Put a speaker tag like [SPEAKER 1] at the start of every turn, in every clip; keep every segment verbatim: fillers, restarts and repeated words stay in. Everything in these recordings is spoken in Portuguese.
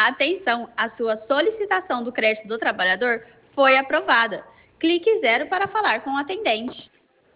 [SPEAKER 1] Atenção, a sua solicitação do crédito do trabalhador foi aprovada. Clique zero para falar com o atendente.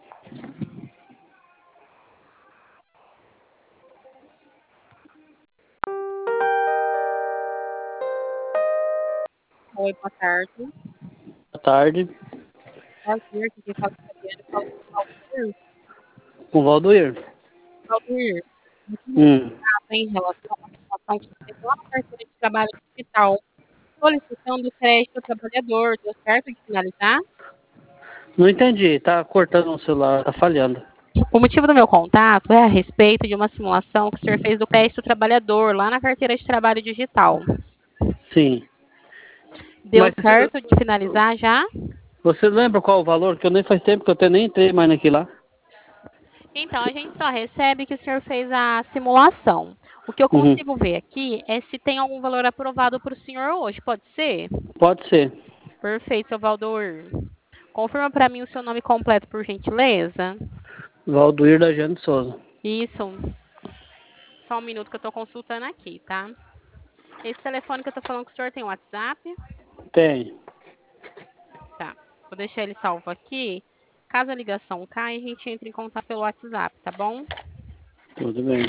[SPEAKER 2] Oi, boa tarde.
[SPEAKER 3] Boa tarde.
[SPEAKER 2] Prazer, que quem fala com a Fabiana, fala com o Valdir.
[SPEAKER 3] Com o Valdoir.
[SPEAKER 2] Valdir, muito
[SPEAKER 3] Hum.
[SPEAKER 2] obrigada em relação à situação que você fez lá na carteira de trabalho digital, solicitando o crédito do trabalhador. Deu certo de finalizar?
[SPEAKER 3] Não entendi, tá cortando o celular, tá falhando.
[SPEAKER 2] O motivo do meu contato é a respeito de uma simulação que o senhor fez do crédito do trabalhador lá na carteira de trabalho digital.
[SPEAKER 3] Sim.
[SPEAKER 2] Deu
[SPEAKER 3] Mas
[SPEAKER 2] certo de finalizar já?
[SPEAKER 3] você lembra qual o valor? Que eu nem faz tempo que eu até nem entrei mais naquilo lá.
[SPEAKER 2] Então, a gente só recebe que o senhor fez a simulação. O que eu
[SPEAKER 3] Uhum.
[SPEAKER 2] consigo ver aqui é se tem algum valor aprovado para o senhor hoje, pode ser?
[SPEAKER 3] Pode ser.
[SPEAKER 2] Perfeito, seu Valdoir. Confirma para mim o seu nome completo, por gentileza.
[SPEAKER 3] Valdoir da Jane Souza.
[SPEAKER 2] Isso. Só um minuto que eu estou consultando aqui, tá? Esse telefone que eu estou falando com o senhor tem WhatsApp?
[SPEAKER 3] Tem.
[SPEAKER 2] Tá. Vou deixar ele salvo aqui. Caso a ligação caia, a gente entra em contato pelo WhatsApp, tá bom?
[SPEAKER 3] Tudo bem.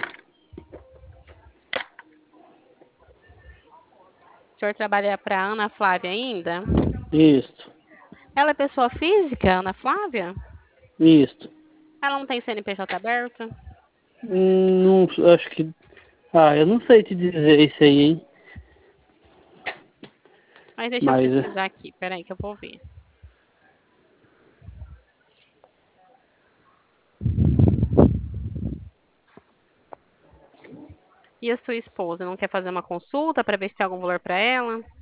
[SPEAKER 2] O senhor trabalha para Ana Flávia ainda?
[SPEAKER 3] Isso.
[SPEAKER 2] Ela é pessoa física, Ana Flávia?
[SPEAKER 3] Isso.
[SPEAKER 2] Ela não tem C N P J aberto?
[SPEAKER 3] Hum, não, acho que... Ah, eu não sei te dizer isso aí, hein?
[SPEAKER 2] Mas deixa eu
[SPEAKER 3] Mas...
[SPEAKER 2] pesquisar aqui. Peraí que eu vou ver. E a sua esposa não quer fazer uma consulta para ver se tem algum valor para ela?